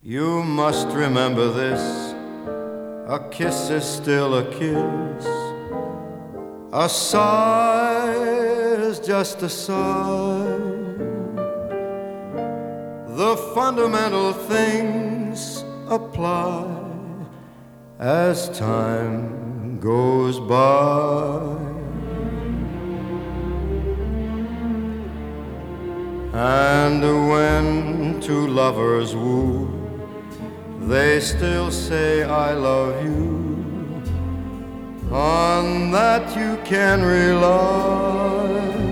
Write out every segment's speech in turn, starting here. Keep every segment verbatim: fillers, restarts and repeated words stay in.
You must remember this, a kiss is still a kiss. A sigh is just a sigh. The fundamental things apply as time goes by. And when two lovers woo, they still say I love you. On that you can rely.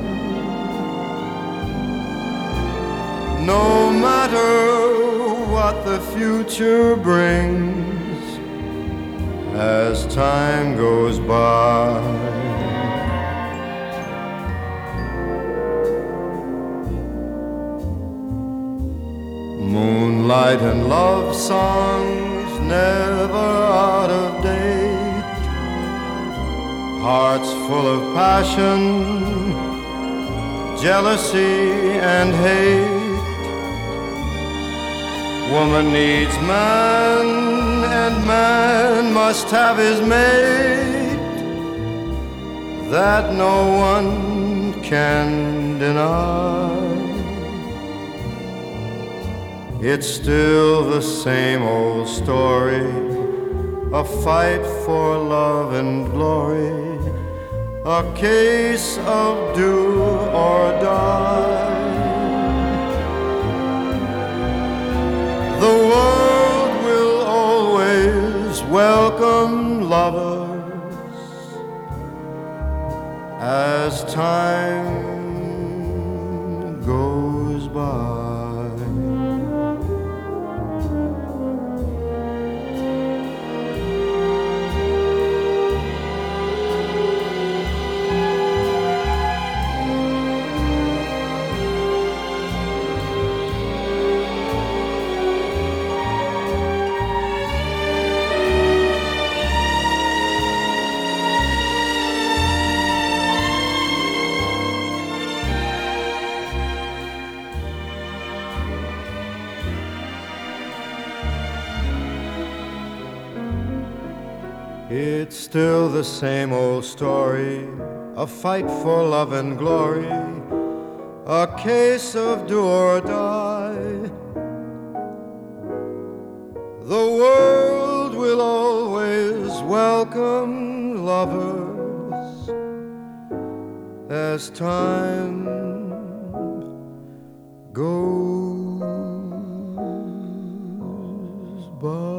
No matter what the future brings as time goes by. Moonlight and love songs never out of date. Hearts full of passion, jealousy and hate. Woman needs man and man must have his mate. That no one can deny. It's still the same old story, a fight for love and glory, a case of do or die. The world will always welcome lovers as time goes by. It's still the same old story, a fight for love and glory, a case of do or die. The world will always welcome lovers as time goes by.